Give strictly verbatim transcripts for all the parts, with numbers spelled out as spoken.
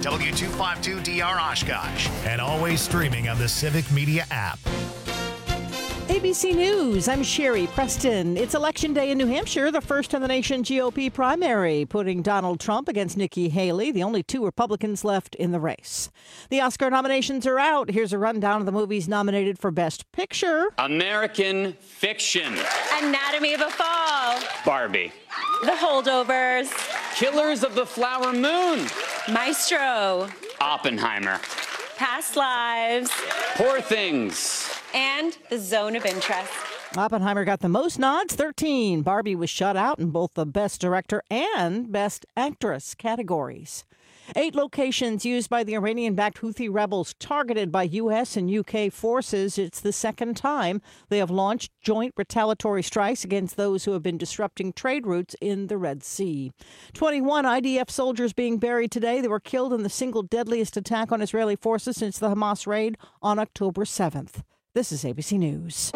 W two fifty-two D R Oshkosh, and always streaming on the Civic Media app. A B C News, I'm Sherry Preston. It's Election Day in New Hampshire, the first in the nation G O P primary, putting Donald Trump against Nikki Haley, the only two Republicans left in the race. The Oscar nominations are out. Here's a rundown of the movies nominated for Best Picture. American Fiction. Anatomy of a Fall. Barbie. The Holdovers. Killers of the Flower Moon. Maestro. Oppenheimer. Past Lives. Poor Things. And The Zone of Interest. Oppenheimer got the most nods, thirteen. Barbie was shut out in both the Best Director and Best Actress categories. Eight locations used by the Iranian-backed Houthi rebels targeted by U S and U K forces. It's the second time they have launched joint retaliatory strikes against those who have been disrupting trade routes in the Red Sea. twenty-one I D F soldiers being buried today. They were killed in the single deadliest attack on Israeli forces since the Hamas raid on October seventh. This is A B C News.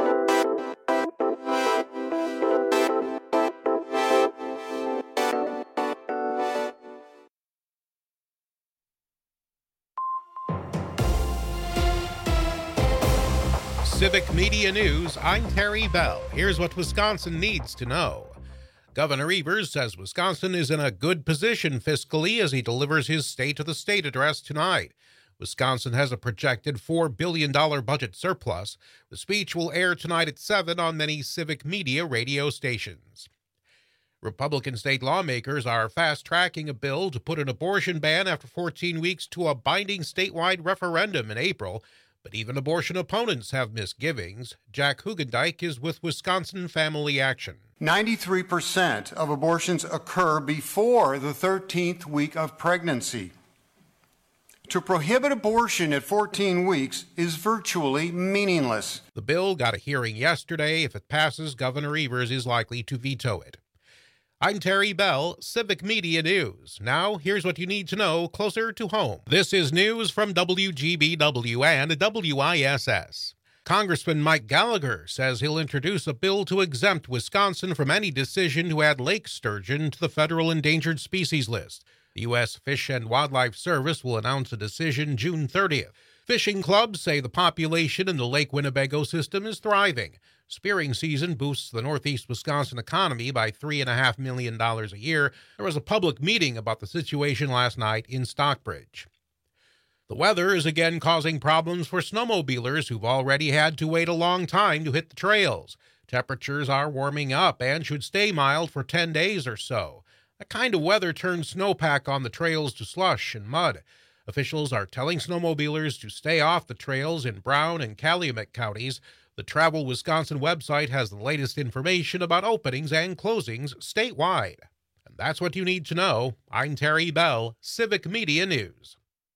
Civic Media News, I'm Terry Bell. Here's what Wisconsin needs to know. Governor Evers says Wisconsin is in a good position fiscally as he delivers his State of the State address tonight. Wisconsin has a projected four billion dollars budget surplus. The speech will air tonight at seven on many Civic Media radio stations. Republican state lawmakers are fast-tracking a bill to put an abortion ban after fourteen weeks to a binding statewide referendum in April. But even abortion opponents have misgivings. Jack Hugendijk is with Wisconsin Family Action. ninety-three percent of abortions occur before the thirteenth week of pregnancy. To prohibit abortion at fourteen weeks is virtually meaningless. The bill got a hearing yesterday. If it passes, Governor Evers is likely to veto it. I'm Terry Bell, Civic Media News. Now, here's what you need to know closer to home. This is news from W G B W and W I S S. Congressman Mike Gallagher says he'll introduce a bill to exempt Wisconsin from any decision to add lake sturgeon to the federal endangered species list. The U S Fish and Wildlife Service will announce a decision June thirtieth. Fishing clubs say the population in the Lake Winnebago system is thriving. Spearing season boosts the northeast Wisconsin economy by three point five million dollars a year. There was a public meeting about the situation last night in Stockbridge. The weather is again causing problems for snowmobilers who've already had to wait a long time to hit the trails. Temperatures are warming up and should stay mild for ten days or so. That kind of weather turns snowpack on the trails to slush and mud. Officials are telling snowmobilers to stay off the trails in Brown and Calumet counties. The Travel Wisconsin website has the latest information about openings and closings statewide. And that's what you need to know. I'm Terry Bell, Civic Media News.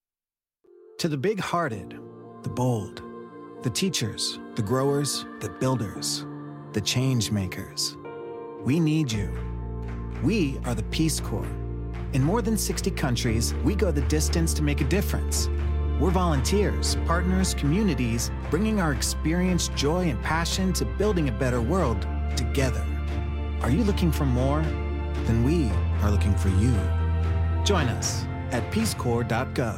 To the big-hearted, the bold, the teachers, the growers, the builders, the change makers, we need you. We are the Peace Corps. In more than sixty countries, we go the distance to make a difference. We're volunteers, partners, communities, bringing our experience, joy, and passion to building a better world together. Are you looking for more? Then we are looking for you. Join us at peace corps dot gov.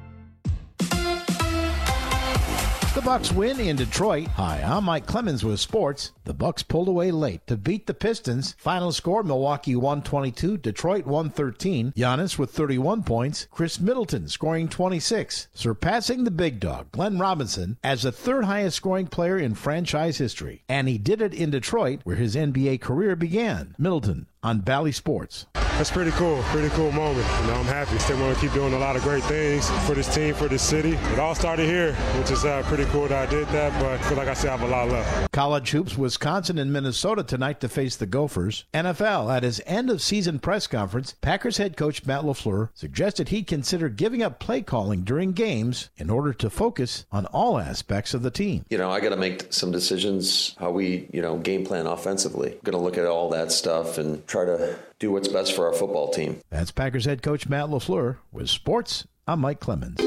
The Bucks win in Detroit. Hi, I'm Mike Clemens with sports. The Bucks pulled away late to beat the Pistons. Final score, Milwaukee one twenty-two, Detroit one thirteen. Giannis with thirty-one points. Chris Middleton scoring twenty-six, surpassing the big dog, Glenn Robinson, as the third highest scoring player in franchise history. And he did it in Detroit, where his N B A career began. Middleton on Bally Sports. That's pretty cool, pretty cool moment. You know, I'm happy. Still want to keep doing a lot of great things for this team, for this city. It all started here, which is uh, pretty cool that I did that, but I feel like I still have a lot left. College hoops, Wisconsin and Minnesota tonight to face the Gophers. N F L, at his end-of-season press conference, Packers head coach Matt LaFleur suggested he'd consider giving up play calling during games in order to focus on all aspects of the team. You know, I got to make some decisions how we, you know, game plan offensively. I'm going to look at all that stuff and try to do what's best for our football team. That's Packers head coach Matt LaFleur. With sports, I'm Mike Clemens.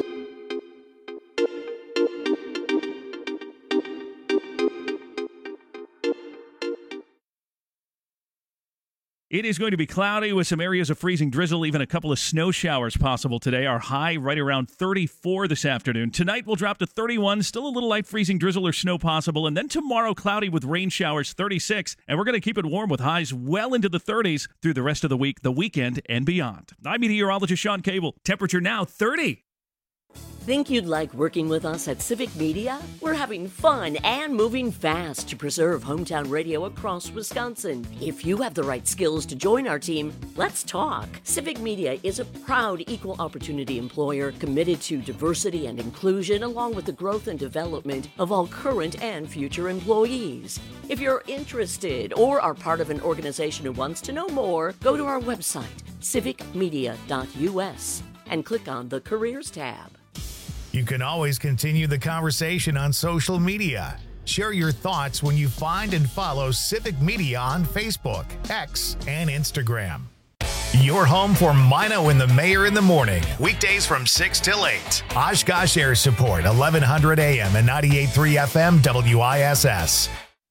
It is going to be cloudy with some areas of freezing drizzle, even a couple of snow showers possible today. Our high right around thirty-four this afternoon. Tonight we'll drop to thirty-one, still a little light freezing drizzle or snow possible. And then tomorrow, cloudy with rain showers, thirty-six. And we're going to keep it warm with highs well into the thirties through the rest of the week, the weekend, and beyond. I'm meteorologist Sean Cable. Temperature now thirty. Think you'd like working with us at Civic Media? We're having fun and moving fast to preserve hometown radio across Wisconsin. If you have the right skills to join our team, let's talk. Civic Media is a proud equal opportunity employer committed to diversity and inclusion, along with the growth and development of all current and future employees. If you're interested or are part of an organization who wants to know more, go to our website, civic media dot u s, and click on the Careers tab. You can always continue the conversation on social media. Share your thoughts when you find and follow Civic Media on Facebook, X, and Instagram. Your home for Mino and the Mayor in the morning. Weekdays from six till eight. Oshkosh Air Support, eleven hundred A M and ninety-eight point three F M W I S S.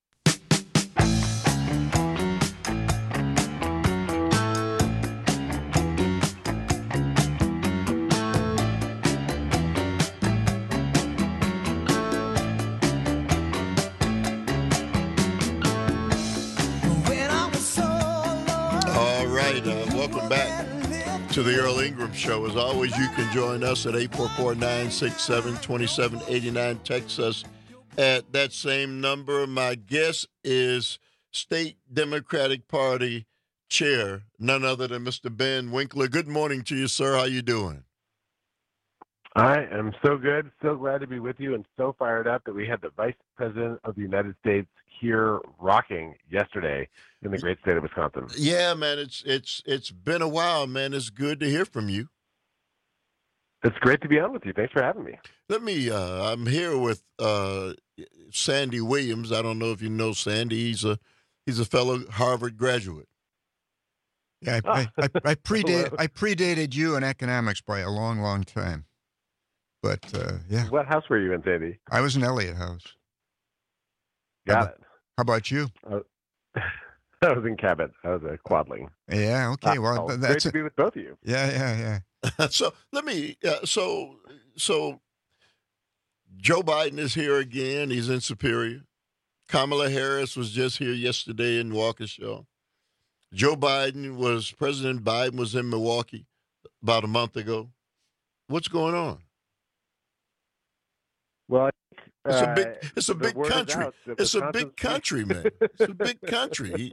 To the Earl Ingram Show. As always, you can join us at eight four four, nine six seven, two seven eight nine. Text us at that same number. My guest is State Democratic Party Chair, none other than Mister Ben Winkler. Good morning to you, sir. How you doing? I am so good, so glad to be with you, and so fired up that we had the Vice President of the United States here rocking yesterday in the great state of Wisconsin. Yeah, man, it's it's it's been a while, man. It's good to hear from you. It's great to be on with you. Thanks for having me. Let me. Uh, I'm here with uh, Sandy Williams. I don't know if you know Sandy. He's a he's a fellow Harvard graduate. Yeah, I, I, I, I predate I predated you in economics by a long, long time. But uh, yeah, what house were you in, Sandy? I was in Elliott House. Got how about, it. How about you? Uh, I was in Cabot. I was a quadling. Yeah. Okay. Uh, well, oh, that's great to a, be with both of you. Yeah. Yeah. Yeah. so let me. Uh, so so Joe Biden is here again. He's in Superior. Kamala Harris was just here yesterday in Waukesha. Joe Biden was President Biden was in Milwaukee about a month ago. What's going on? Well, it's a big, uh, it's a big country. It's a big country, man. It's a big country.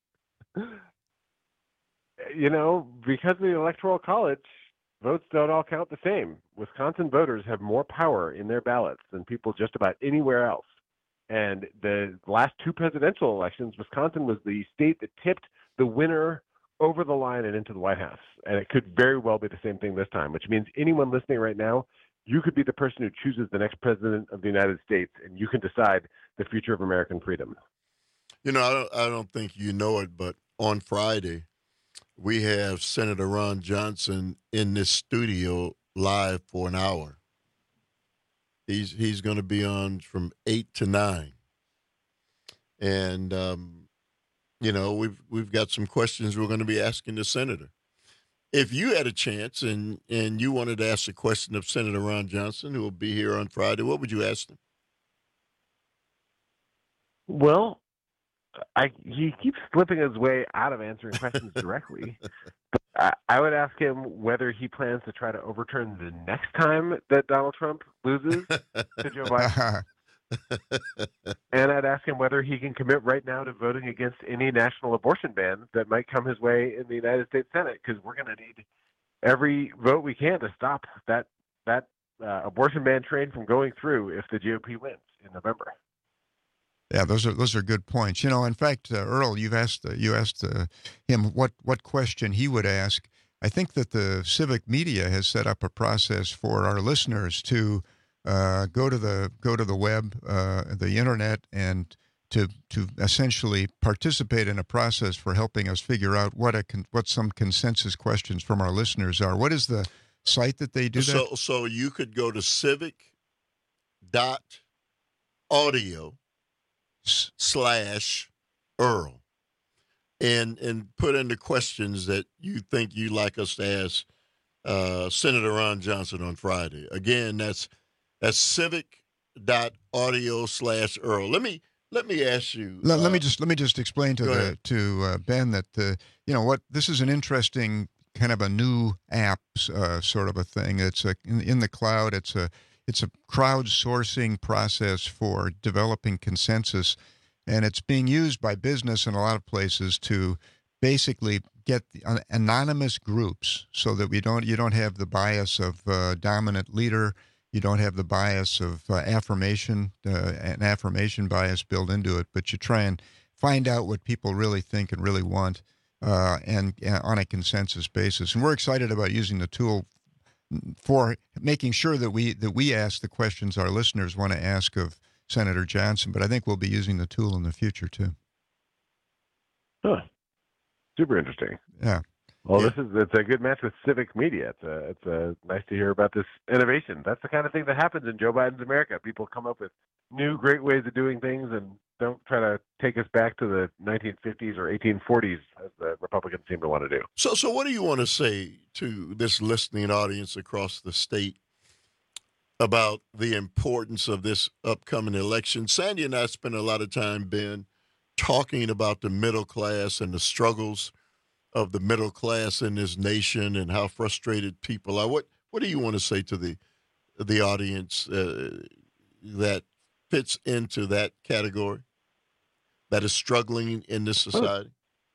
You know, because of the Electoral College, votes don't all count the same. Wisconsin voters have more power in their ballots than people just about anywhere else. And the last two presidential elections, Wisconsin was the state that tipped the winner over the line and into the White House. And it could very well be the same thing this time, which means anyone listening right now, you could be the person who chooses the next president of the United States, and you can decide the future of American freedom. You know, I don't, I don't think you know it, but on Friday, we have Senator Ron Johnson in this studio live for an hour. He's he's going to be on from eight to nine, and um, you know we've we've got some questions we're going to be asking the senator. If you had a chance and, and you wanted to ask a question of Senator Ron Johnson, who will be here on Friday, what would you ask him? Well, I, he keeps slipping his way out of answering questions directly. I, I would ask him whether he plans to try to overturn the next time that Donald Trump loses to Joe Biden. And I'd ask him whether he can commit right now to voting against any national abortion ban that might come his way in the United States Senate, because we're going to need every vote we can to stop that that uh, abortion ban train from going through if the G O P wins in November. Yeah, those are those are good points. You know, in fact, uh, Earl, you've asked uh, you asked uh, him what what question he would ask. I think that the Civic Media has set up a process for our listeners to uh, go to the go to the web, uh, the internet, and to to essentially participate in a process for helping us figure out what a con- what some consensus questions from our listeners are. What is the site that they do that? So, so you could go to civic dot audio slash Earl, and and put in the questions that you think you'd like us to ask uh, Senator Ron Johnson on Friday. Again, that's that's civic dot audio slash Earl. Let me let me ask you. Let, uh, let me just let me just explain to go the ahead. to uh, Ben that uh, you know what, this is an interesting kind of a new app uh, sort of a thing. It's a in, in the cloud. It's a it's a crowdsourcing process for developing consensus, and it's being used by business in a lot of places to basically get the, uh, anonymous groups, so that we don't you don't have the bias of uh, dominant leader. You don't have the bias of uh, affirmation, uh, an affirmation bias built into it, but you try and find out what people really think and really want, uh, and uh, on a consensus basis. And we're excited about using the tool for making sure that we that we ask the questions our listeners want to ask of Senator Johnson. But I think we'll be using the tool in the future too. Huh. Super interesting. Yeah. Well, Yeah. this is it's a good match with civic media. It's a, it's a, nice to hear about this innovation. That's the kind of thing that happens in Joe Biden's America. People come up with new, great ways of doing things and don't try to take us back to the nineteen fifties or eighteen forties, as the Republicans seem to want to do. So, so what do you want to say to this listening audience across the state about the importance of this upcoming election? Sandy and I spent a lot of time, Ben, talking about the middle class and the struggles of the middle class in this nation and how frustrated people are. What What do you want to say to the the audience uh, that fits into that category, that is struggling in this society?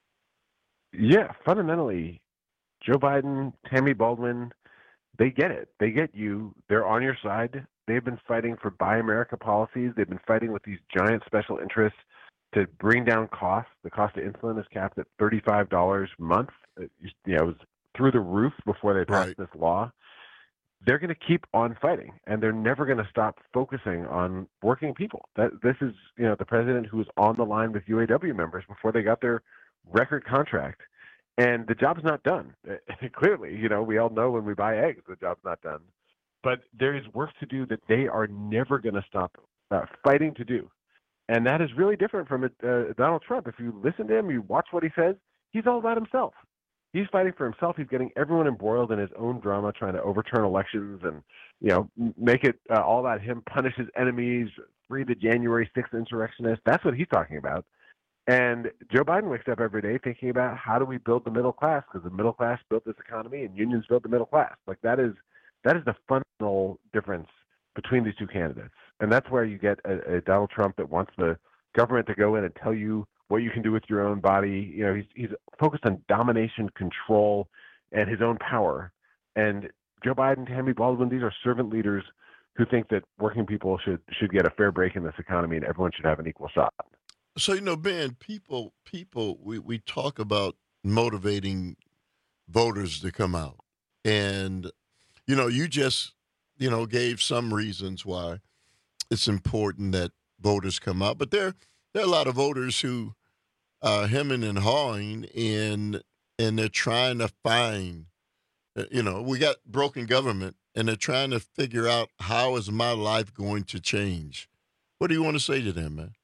Yeah, fundamentally, Joe Biden, Tammy Baldwin, they get it. They get you. They're on your side. They've been fighting for Buy America policies. They've been fighting with these giant special interests to bring down costs. The cost of insulin is capped at thirty-five dollars a month. It, you know, it was through the roof before they passed Right. this law. They're going to keep on fighting, and they're never going to stop focusing on working people. That this is, you know, the president who was on the line with U A W members before they got their record contract, and the job's not done. Clearly, you know, we all know when we buy eggs, the job's not done. But there is work to do that they are never going to stop uh, fighting to do. And that is really different from uh, Donald Trump. If you listen to him, you watch what he says, he's all about himself. He's fighting for himself. He's getting everyone embroiled in his own drama, trying to overturn elections and, you know, make it uh, all about him, punish his enemies, free the January sixth insurrectionists. That's what he's talking about. And Joe Biden wakes up every day thinking about how do we build the middle class, because the middle class built this economy and unions built the middle class. Like that is that is the fundamental difference between these two candidates. And that's where you get a, a Donald Trump that wants the government to go in and tell you what you can do with your own body. You know, he's he's focused on domination, control, and his own power. And Joe Biden, Tammy Baldwin, these are servant leaders who think that working people should should get a fair break in this economy and everyone should have an equal shot. So, you know, Ben, people, people, we, we talk about motivating voters to come out. And, you know, you just, you know, gave some reasons why it's important that voters come out. But there, there are a lot of voters who are hemming and hawing, and, and they're trying to find, you know, we got broken government, and they're trying to figure out, how is my life going to change? What do you want to say to them, man?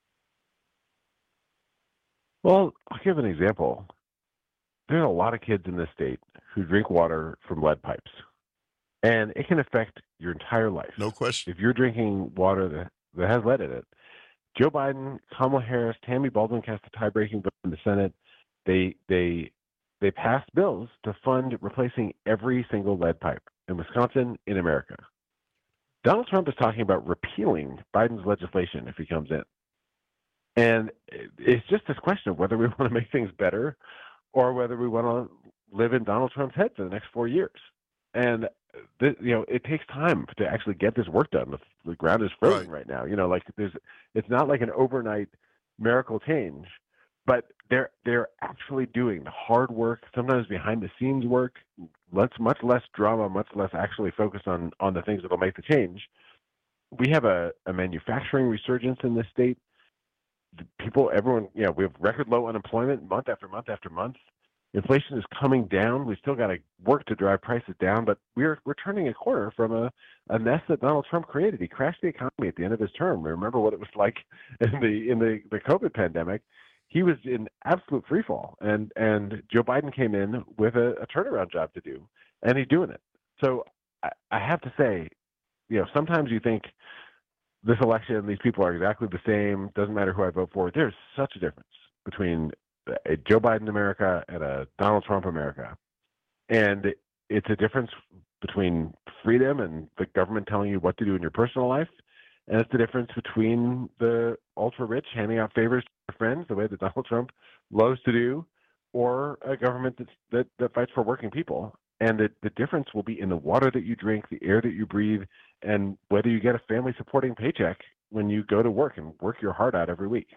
Well, I'll give an example. There's a lot of kids in this state who drink water from lead pipes, and it can affect your entire life. No question. If you're drinking water that, that has lead in it, Joe Biden, Kamala Harris, Tammy Baldwin cast a tie-breaking vote in the Senate. They they they passed bills to fund replacing every single lead pipe in Wisconsin, in America. Donald Trump is talking about repealing Biden's legislation if he comes in. And it's just this question of whether we want to make things better or whether we want to live in Donald Trump's head for the next four years. And, th- you know, it takes time to actually get this work done. The, the ground is frozen right. right now. You know, like there's, it's not like an overnight miracle change, but they're they're actually doing the hard work, sometimes behind the scenes work, less, much less drama, much less actually focused on, on the things that will make the change. We have a, a manufacturing resurgence in this state. People, everyone, you know, we have record low unemployment month after month after month. Inflation is coming down. We still got to work to drive prices down, but we're we're turning a corner from a, a mess that Donald Trump created. He crashed the economy at the end of his term. Remember what it was like in the in the, the COVID pandemic. he was in absolute free fall, and and Joe Biden came in with a, a turnaround job to do, and he's doing it. So I, I have to say, you know, sometimes you think this election, these people are exactly the same. Doesn't matter who I vote for. There's such a difference between a Joe Biden America and a Donald Trump America, and it's a difference between freedom and the government telling you what to do in your personal life, and it's the difference between the ultra-rich handing out favors to their friends, the way that Donald Trump loves to do, or a government that's, that, that fights for working people. And the, the difference will be in the water that you drink, the air that you breathe, and whether you get a family-supporting paycheck when you go to work and work your heart out every week.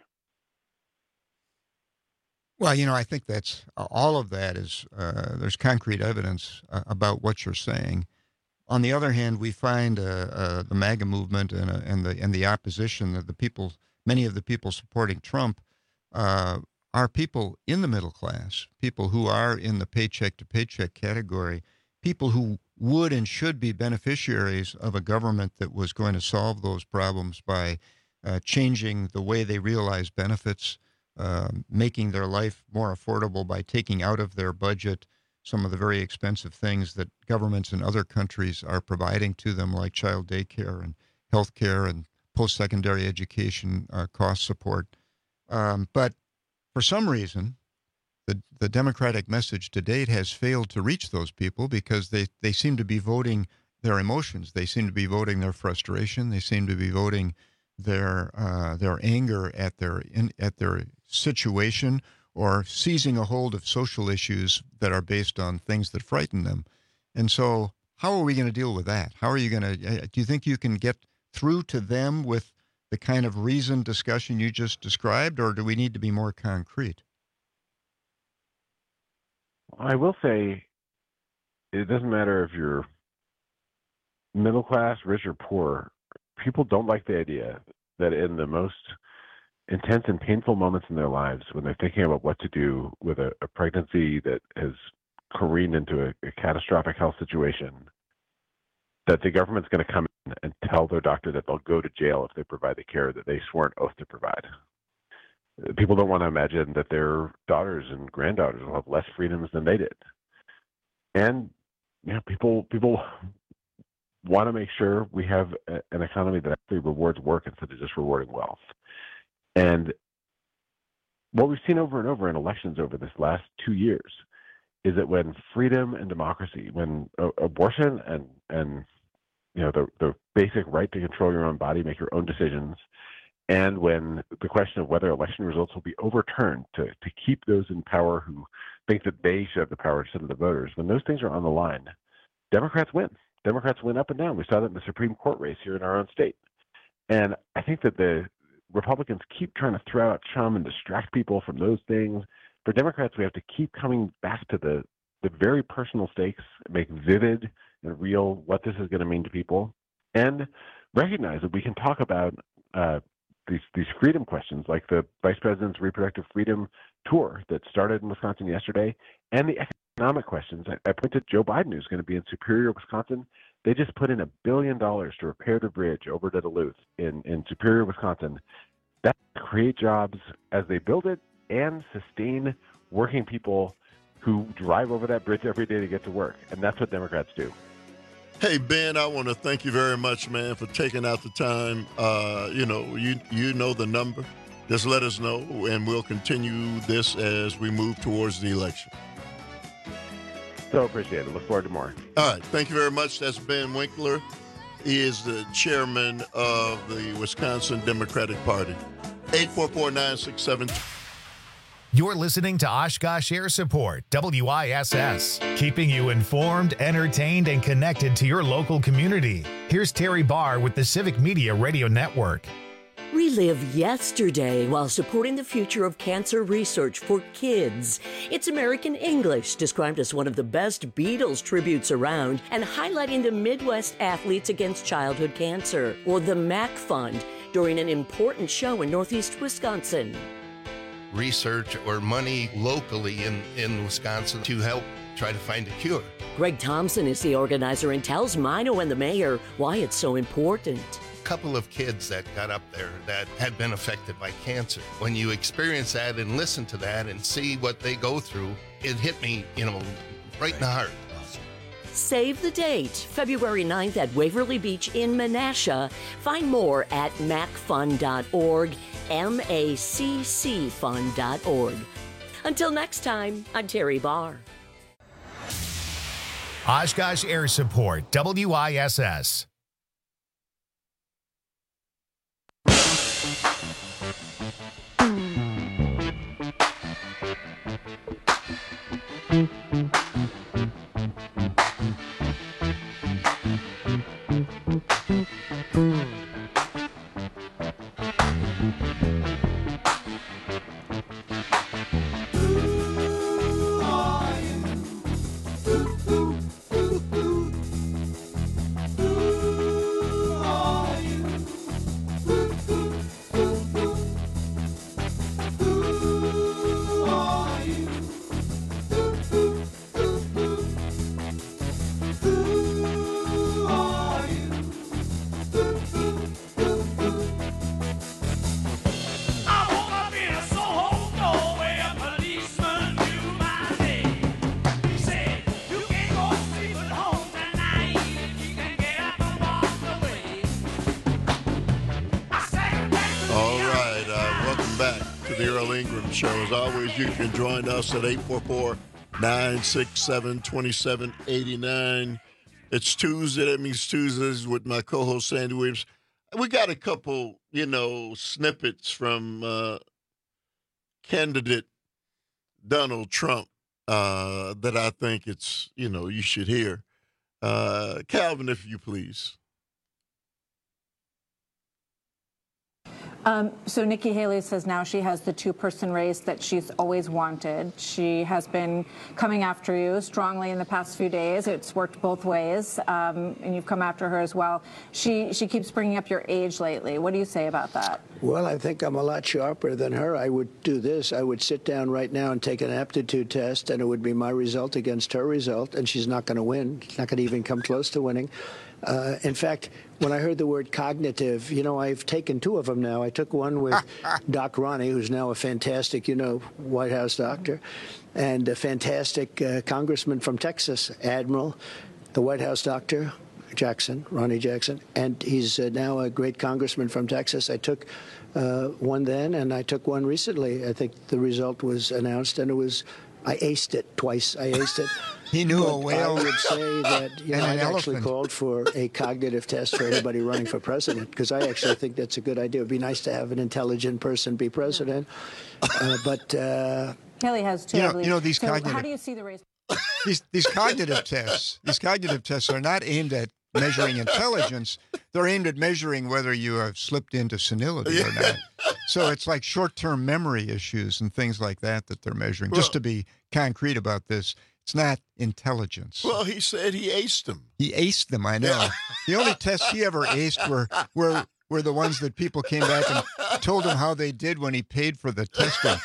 Well, you know, I think that's all of that is uh, there's concrete evidence uh, about what you're saying. On the other hand, we find uh, uh, the MAGA movement and, uh, and the and the opposition, that the people, many of the people supporting Trump, uh, are people in the middle class, people who are in the paycheck to paycheck category, people who would and should be beneficiaries of a government that was going to solve those problems by uh, changing the way they realize benefits, uh, making their life more affordable by taking out of their budget some of the very expensive things that governments in other countries are providing to them, like child daycare and health care and post-secondary education uh, cost support. Um, but for some reason, the, the Democratic message to date has failed to reach those people because they, they seem to be voting their emotions. They seem to be voting their frustration. They seem to be voting their uh, their anger at their in, at their situation, or seizing a hold of social issues that are based on things that frighten them. And so how are we going to deal with that? How are you going to, do you think you can get through to them with the kind of reasoned discussion you just described, or do we need to be more concrete? I will say it doesn't matter if you're middle class, rich, or poor. People don't like the idea that in the most intense and painful moments in their lives, when they're thinking about what to do with a, a pregnancy that has careened into a, a catastrophic health situation, that the government's going to come in and tell their doctor that they'll go to jail if they provide the care that they swore an oath to provide. People don't want to imagine that their daughters and granddaughters will have less freedoms than they did. And you know, people people want to make sure we have a, an economy that actually rewards work instead of just rewarding wealth. And what we've seen over and over in elections over this last two years is that when freedom and democracy, when uh, abortion and, and you know the, the basic right to control your own body, make your own decisions, and when the question of whether election results will be overturned to, to keep those in power who think that they should have the power instead of the voters, when those things are on the line, Democrats win. Democrats win up and down. We saw that in the Supreme Court race here in our own state. And I think that the Republicans keep trying to throw out chum and distract people from those things. For Democrats, we have to keep coming back to the, the very personal stakes, make vivid and real what this is going to mean to people, and recognize that we can talk about uh, these these freedom questions, like the Vice President's reproductive freedom tour that started in Wisconsin yesterday, and the economic questions. I, I pointed Joe Biden, who's going to be in Superior, Wisconsin. They just put in a billion dollars to repair the bridge over to Duluth in, in Superior, Wisconsin. That will create jobs as they build it and sustain working people who drive over that bridge every day to get to work. And that's what Democrats do. Hey, Ben, I want to thank you very much, man, for taking out the time. Uh, you know, you you know the number. Just let us know, and we'll continue this as we move towards the election. So appreciate it. Look forward to more. All right. Thank you very much. That's Ben Winkler. He is the chairman of the Wisconsin Democratic Party. eight four four, nine six seven. You're listening to Oshkosh Air Support, W I S S, keeping you informed, entertained, and connected to your local community. Here's Terry Barr with the Civic Media Radio Network. Relive yesterday while supporting the future of cancer research for kids. It's American English, described as one of the best Beatles tributes around, and highlighting the Midwest athletes against childhood cancer, or the M A C Fund, during an important show in Northeast Wisconsin. Research or money locally in, in Wisconsin to help try to find a cure. Greg Thompson is the organizer and tells Mino and the mayor why it's so important. couple of kids that got up there that had been affected by cancer. When you experience that and listen to that and see what they go through, it hit me, you know, right in the heart. Save the date, February ninth at Waverly Beach in Menasha. Find more at mac fund dot org, M A C C fund dot org. Until next time, I'm Terry Barr. Oshkosh Air Support, W I S S. Show. As always, you can join us at eight four four, nine six seven, two seven eight nine. It's Tuesday. That means Tuesdays with my co-host, Sandy Williams. We got a couple, you know, snippets from uh, candidate Donald Trump uh, that I think it's, you know, you should hear. Uh, Calvin, if you please. Um, so Nikki Haley says now she has the two-person race that she's always wanted. She has been coming after you strongly in the past few days. It's worked both ways, um, and you've come after her as well. She she keeps bringing up your age lately. What do you say about that? Well, I think I'm a lot sharper than her. I would do this. I would sit down right now and take an aptitude test, and it would be my result against her result, and she's not going to win. She's not going to even come close to winning. Uh, in fact, when I heard the word cognitive, you know, I've taken two of them now. I took one with Doc Ronnie, who's now a fantastic, you know, White House doctor, and a fantastic uh, congressman from Texas, Admiral, the White House doctor, Jackson, Ronnie Jackson, and he's uh, now a great congressman from Texas. I took uh, one then, and I took one recently. I think the result was announced, and it was, I aced it twice. I aced it. He knew but a whale. I would say that you know, and I've an actually elephant. called for a cognitive test for anybody running for president, because I actually think that's a good idea. It would be nice to have an intelligent person be president. Uh, but uh, Haley has two. You know- I believe. you know, these so cognitive- how do you see the race? These these cognitive tests, these cognitive tests are not aimed at measuring intelligence. They're aimed at measuring whether you have slipped into senility or not. So it's like short-term memory issues and things like that that they're measuring. Just to be concrete about this, it's not intelligence. Well, he said he aced them. He aced them, I know. The only tests he ever aced were were were the ones that people came back and told him how they did when he paid for the testing.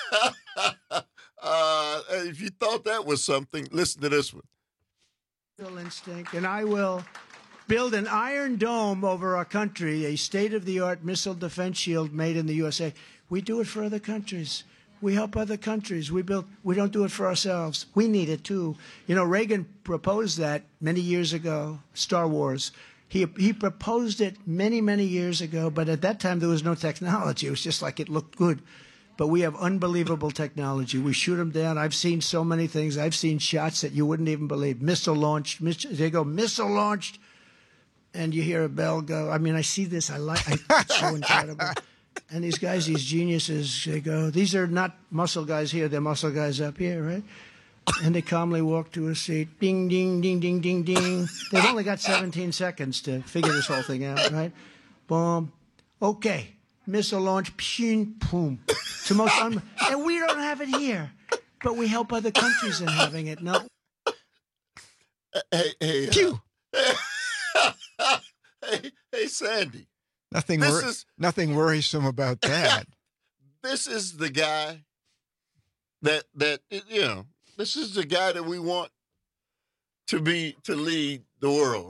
Uh, if you thought that was something, listen to this one. instinct, and I will build an iron dome over our country, a state-of-the-art missile defense shield made in the U S A. We do it for other countries. We help other countries. We build. We don't do it for ourselves. We need it too. You know, Reagan proposed that many years ago. Star Wars. He he proposed it many many years ago, but at that time there was no technology. It was just like it looked good. But we have unbelievable technology. We shoot them down. I've seen so many things. I've seen shots that you wouldn't even believe. Missile launched. Miss, they go missile launched, and you hear a bell go. I mean, I see this. I like. I, it's so incredible. And these guys, these geniuses, they go. These are not muscle guys here. They're muscle guys up here, right? And they calmly walk to a seat. Ding, ding, ding, ding, ding, ding. They've only got seventeen seconds to figure this whole thing out, right? Boom. Okay. Missile launch. Pshing, boom. It's the most un- and we don't have it here, but we help other countries in having it. No. Hey, hey, Pew. Uh, hey, hey, Sandy. Nothing, This wor- is- nothing worrisome about that. This is the guy that that you know. This is the guy that we want to be to lead the world, right?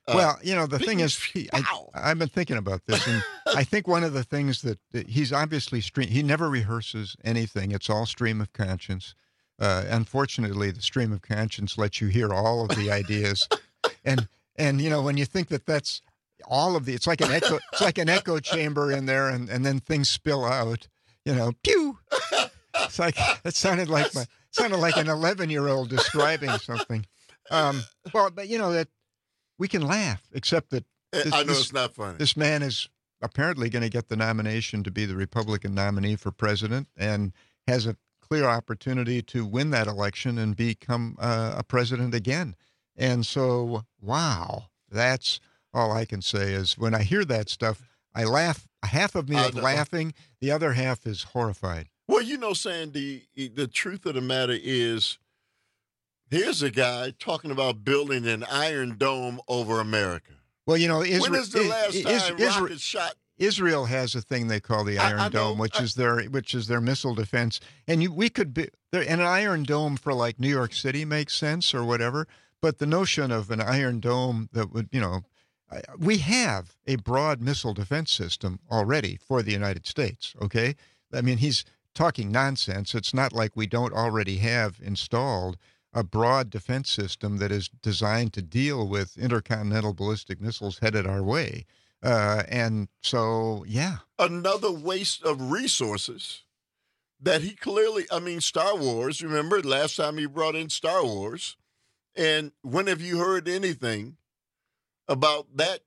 Uh, well, you know, the thing is, he, I, I've been thinking about this, and I think one of the things that, that he's obviously stream. He never rehearses anything. It's all stream of conscience. Uh, unfortunately, the stream of conscience lets you hear all of the ideas, and and you know when you think that that's all of the, it's like an echo. It's like an echo chamber in there, and, and then things spill out. You know, pew. It's like that sounded like my sounded like an eleven-year-old describing something. Um, well, but you know that we can laugh, except that this, I know this, it's not funny. This man is apparently going to get the nomination to be the Republican nominee for president, and has a clear opportunity to win that election and become uh, a president again. And so, wow, that's all I can say is when I hear that stuff, I laugh. Half of me is laughing, the other half is horrified. Well, you know, Sandy, the truth of the matter is, here's a guy talking about building an Iron Dome over America. Well, you know, Isra- when is the last is, time is, rockets shot? Israel has a thing they call the Iron I, I Dome, know, which I, is their which is their missile defense. And you, we could be there, and an Iron Dome for like New York City makes sense or whatever. But the notion of an Iron Dome that would, you know, we have a broad missile defense system already for the United States. Okay, I mean he's talking nonsense. It's not like we don't already have installed a broad defense system that is designed to deal with intercontinental ballistic missiles headed our way. Uh, and so, yeah. Another waste of resources that he clearly, I mean, Star Wars, remember last time he brought in Star Wars, and when have you heard anything about that,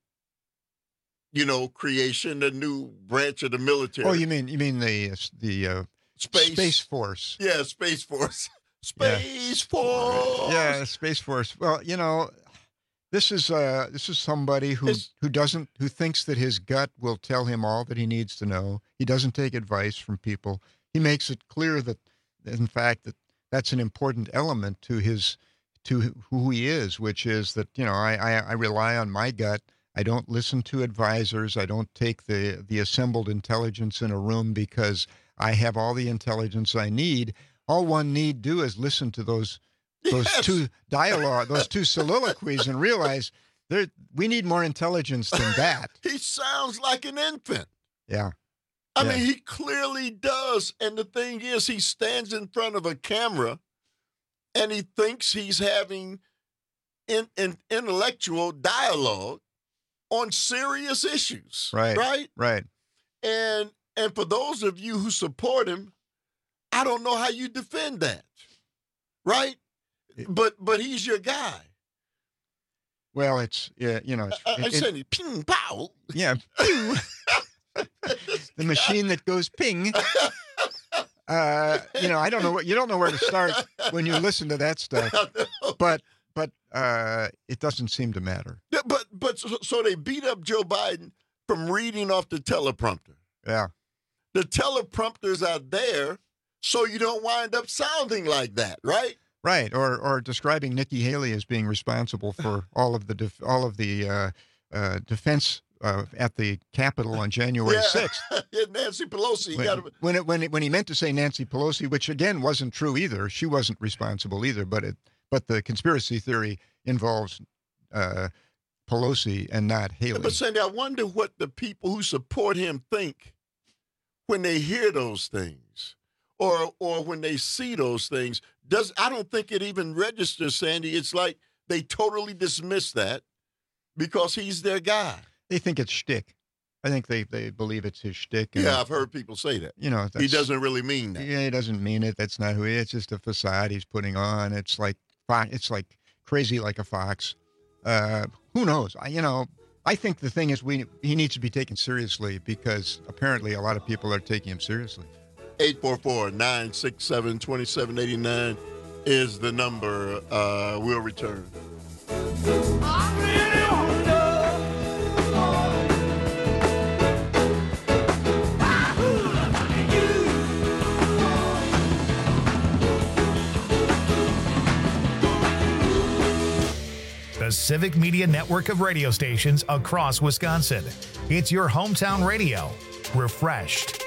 you know, creation, the new branch of the military? Oh, you mean, you mean the, the, uh, Space. Space Force. Yeah, Space Force. Space yeah. Force. Yeah, Space Force. Well, you know, this is uh, this is somebody who it's, who doesn't who thinks that his gut will tell him all that he needs to know. He doesn't take advice from people. He makes it clear that, in fact, that that's an important element to his to who he is, which is that you know I I, I rely on my gut. I don't listen to advisors. I don't take the the assembled intelligence in a room because I have all the intelligence I need. All one need do is listen to those those yes. two dialogue, those two soliloquies, and realize there we need more intelligence than that. He sounds like an infant. Yeah. I yeah. mean, he clearly does. And the thing is, he stands in front of a camera and he thinks he's having in, in, intellectual dialogue on serious issues. Right. Right. Right. And and for those of you who support him, I don't know how you defend that. Right? But but he's your guy. Well, it's yeah, you know. It's, I, I it, said it, ping pow. Yeah, pew. The machine that goes ping. Uh, you know, I don't know what you don't know where to start when you listen to that stuff. But but uh, it doesn't seem to matter. Yeah, but but so, so they beat up Joe Biden from reading off the teleprompter. Yeah. The teleprompters are there so you don't wind up sounding like that, right? Right, or or describing Nikki Haley as being responsible for all of the def, all of the uh, uh, defense uh, at the Capitol on January sixth. Yeah, Nancy Pelosi. When, gotta... when, it, when, it, when he meant to say Nancy Pelosi, which again wasn't true either. She wasn't responsible either, but it but the conspiracy theory involves uh, Pelosi and not Haley. Yeah, but Sandy, I wonder what the people who support him think when they hear those things. Or or when they see those things, does I don't think it even registers, Sandy. It's like they totally dismiss that because he's their guy. They think it's shtick. I think they, they believe it's his shtick. And, yeah, I've heard people say that. You know, he doesn't really mean that. Yeah, he doesn't mean it. That's not who he is. It's just a facade he's putting on. It's like it's like crazy like a fox. Uh, who knows? I, you know, I think the thing is we he needs to be taken seriously because apparently a lot of people are taking him seriously. eight four four, nine six seven, two seven eight nine is the number. Uh, we'll return. The Civic Media Network of radio stations across Wisconsin. It's your hometown radio. Refreshed.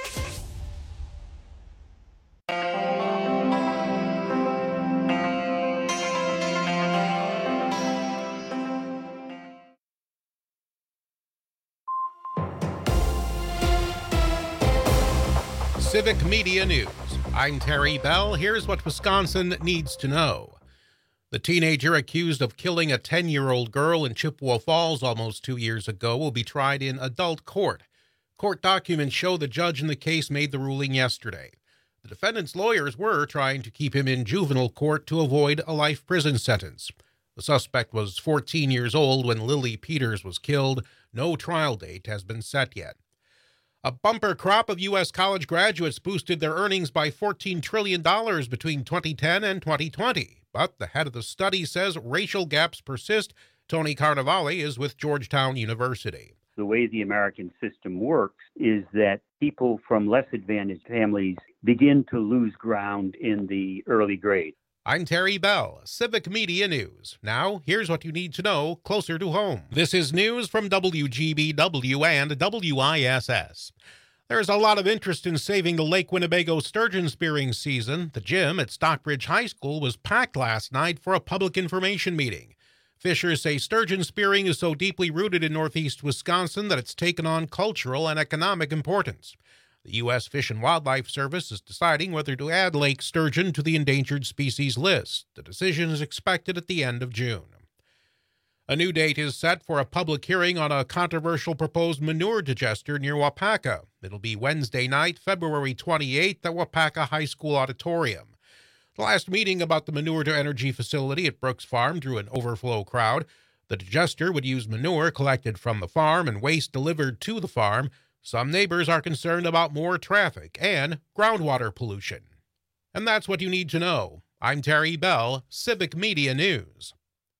Civic Media News. I'm Terry Bell. Here's what Wisconsin needs to know. The teenager accused of killing a ten-year-old girl in Chippewa Falls almost two years ago will be tried in adult court. Court documents show the judge in the case made the ruling yesterday. The defendant's lawyers were trying to keep him in juvenile court to avoid a life prison sentence. The suspect was fourteen years old when Lily Peters was killed. No trial date has been set yet. A bumper crop of U S college graduates boosted their earnings by fourteen trillion dollars between twenty ten and twenty twenty. But the head of the study says racial gaps persist. Tony Carnevale is with Georgetown University. The way the American system works is that people from less advantaged families begin to lose ground in the early grades. I'm Terry Bell, Civic Media News. Now, here's what you need to know closer to home. This is news from W G B W and W I S S. There's a lot of interest in saving the Lake Winnebago sturgeon spearing season. The gym at Stockbridge High School was packed last night for a public information meeting. Fishers say sturgeon spearing is so deeply rooted in northeast Wisconsin that it's taken on cultural and economic importance. The U S Fish and Wildlife Service is deciding whether to add lake sturgeon to the endangered species list. The decision is expected at the end of June. A new date is set for a public hearing on a controversial proposed manure digester near Wapaka. It'll be Wednesday night, February twenty-eighth, at Wapaka High School Auditorium. The last meeting about the manure-to-energy facility at Brooks Farm drew an overflow crowd. The digester would use manure collected from the farm and waste delivered to the farm. Some neighbors are concerned about more traffic and groundwater pollution. And that's what you need to know. I'm Terry Bell, Civic Media News.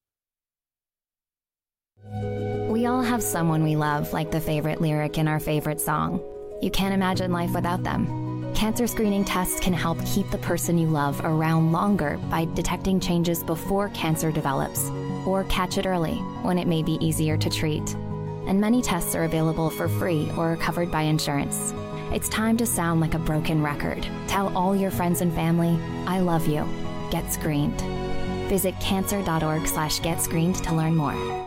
We all have someone we love, like the favorite lyric in our favorite song. You can't imagine life without them. Cancer screening tests can help keep the person you love around longer by detecting changes before cancer develops, or catch it early when it may be easier to treat. And many tests are available for free or covered by insurance. It's time to sound like a broken record. Tell all your friends and family, I love you. Get screened. Visit cancer.org slash get screened to learn more.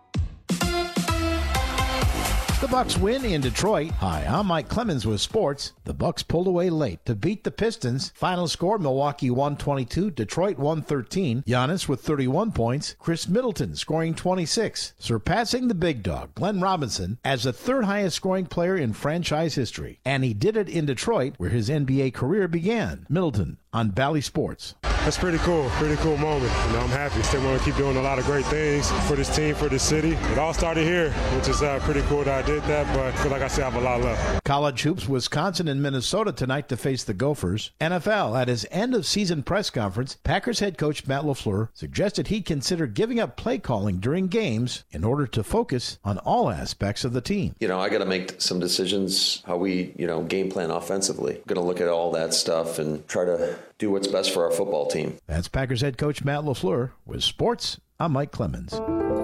The Bucks win in Detroit. Hi, I'm Mike Clemens with sports. The Bucks pulled away late to beat the Pistons. Final score, Milwaukee one twenty-two, Detroit one thirteen. Giannis with thirty-one points. Chris Middleton scoring twenty-six, surpassing the big dog, Glenn Robinson, as the third highest scoring player in franchise history. And he did it in Detroit, where his N B A career began. Middleton on Bally Sports. That's pretty cool, pretty cool moment. You know, I'm happy. Still want to keep doing a lot of great things for this team, for this city. It all started here, which is uh, pretty cool that I did that, but I feel like I still have a lot left. College hoops, Wisconsin and Minnesota tonight to face the Gophers. N F L, at his end-of-season press conference, Packers head coach Matt LaFleur suggested he'd consider giving up play calling during games in order to focus on all aspects of the team. You know, I got to make some decisions how we, you know, game plan offensively. Going to look at all that stuff and try to do what's best for our football team. That's Packers head coach Matt LaFleur. With sports, I'm Mike Clemens.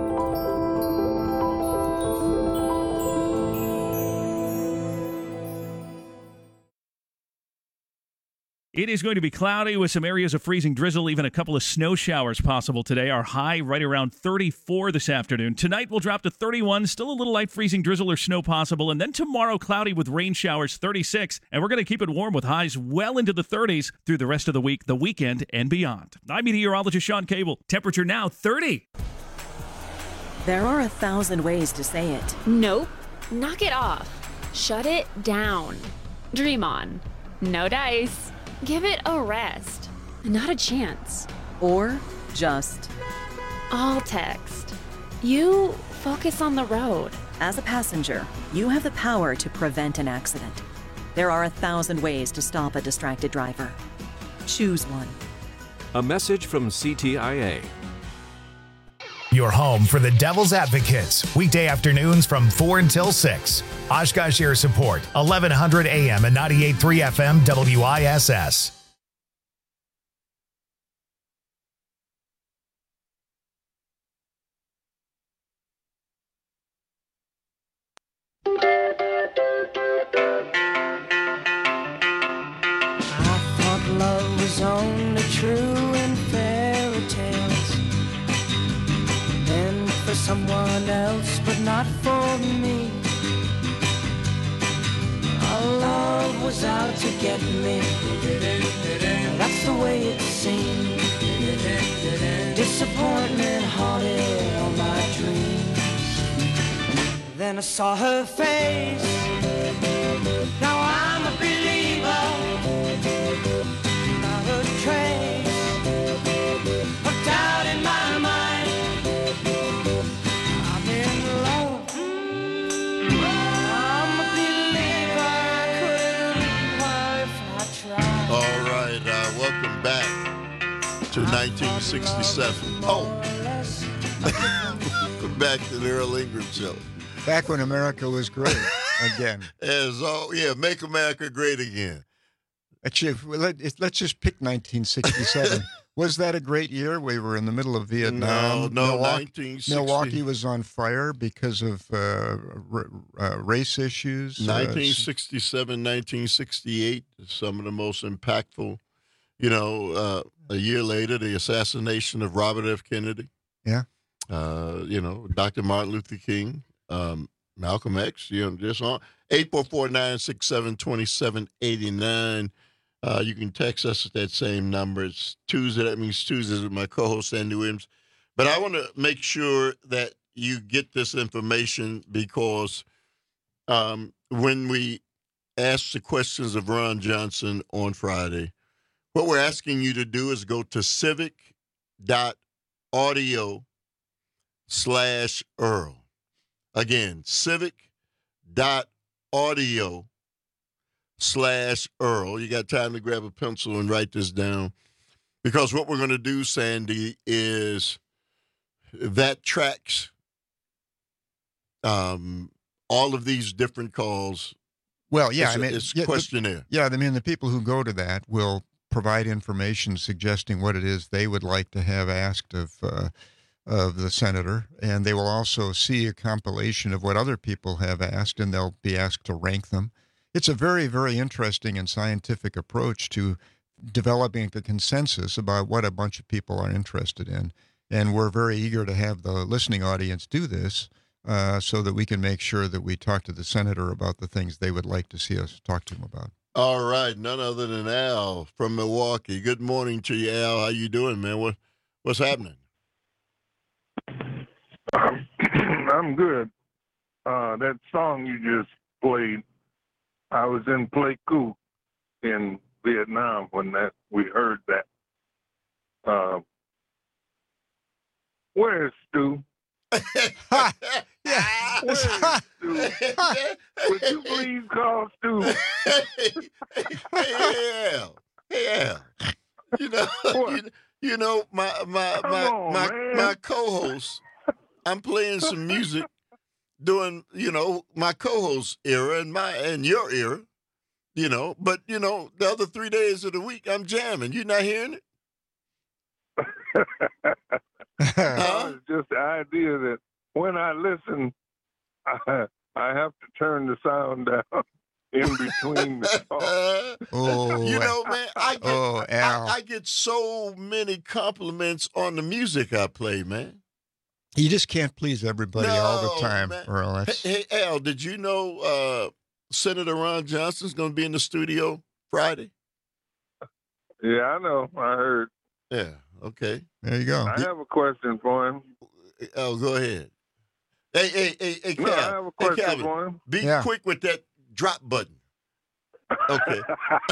It is going to be cloudy with some areas of freezing drizzle, even a couple of snow showers possible today. Our high right around thirty-four this afternoon. Tonight we'll drop to thirty-one, still a little light freezing drizzle or snow possible. And then tomorrow cloudy with rain showers, thirty-six. And we're going to keep it warm with highs well into the thirties through the rest of the week, the weekend, and beyond. I'm meteorologist Sean Cable. Temperature now thirty. There are a thousand ways to say it. Nope. Knock it off. Shut it down. Dream on. No dice. Give it a rest. Not a chance. Or just all text. You focus on the road. As a passenger, you have the power to prevent an accident. There are a thousand ways to stop a distracted driver. Choose one. A message from C T I A. Your home for the Devil's Advocates, weekday afternoons from four until six. Oshkosh Air Support, eleven hundred A M and ninety-eight point three F M W I S S. I thought love was only true in fairy tales, and for someone else, but not for me. Our love was out to get me. That's the way it seemed. Disappointment haunted all my dreams. Then I saw her face. Now I'm a believer. Not a trace of doubt in my mind. I'm in love. I'm a believer. I couldn't cry if I tried. All right, uh, welcome back to nineteen sixty-seven. Oh, back to the Earl Ingram Show. Back when America was great again. As oh yeah, make America great again. Actually, if we let, if, let's just pick nineteen sixty-seven. Was that a great year? We were in the middle of Vietnam. No, no, Milwaukee, nineteen sixty. Milwaukee was on fire because of uh, r- uh, race issues. nineteen sixty-seven, nineteen sixty-eight, some of the most impactful. You know, uh, a year later, the assassination of Robert F. Kennedy. Yeah. Uh, you know, Doctor Martin Luther King, um, Malcolm X. You know, just on eight four four, nine six seven, two seven eight nine. Uh, you can text us at that same number. It's Tuesday. That means Tuesdays with my co-host, Andy Williams. But I want to make sure that you get this information because um, when we asked the questions of Ron Johnson on Friday, what we're asking you to do is go to civic.audio slash Earl. Again, civic.audio slash Earl. You got time to grab a pencil and write this down. Because what we're going to do, Sandy, is that tracks um, all of these different calls. Well, yeah, it's, I mean, it's yeah, questionnaire. The, yeah, I mean, the people who go to that will provide information suggesting what it is they would like to have asked of uh, of the senator, and they will also see a compilation of what other people have asked, and they'll be asked to rank them. It's a very, very interesting and scientific approach to developing a consensus about what a bunch of people are interested in, and we're very eager to have the listening audience do this uh, so that we can make sure that we talk to the senator about the things they would like to see us talk to him about. All right, none other than Al from Milwaukee. Good morning to you, Al. How you doing, man? What what's happening? I'm good. Uh, that song you just played, I was in Pleiku in Vietnam when that we heard that. Uh, where's Stu? Yeah. Where's Stu? Would you please call Stu? Hey, Al. Hey, Al. You know, you, you know, my my my on, my, man. my co-host. I'm playing some music during, you know, my co-host era and my and your era, you know. But you know, the other three days of the week, I'm jamming. You not hearing it? Huh? It's just the idea that when I listen, I, I have to turn the sound down in between the songs. Oh, you know, man, I get, oh, Al. I, I get so many compliments on the music I play, man. You just can't please everybody all the No, time, man. Earl. That's, Hey, hey, Al, did you know uh, Senator Ron Johnson's going to be in the studio Friday? Yeah, I know. I heard. Yeah, okay. There you go. I have a question for him. Oh, go ahead. Hey, hey, hey, hey, No, Cal. I have a Hey, question Calvin, for him. be Yeah. quick with that drop button. Okay.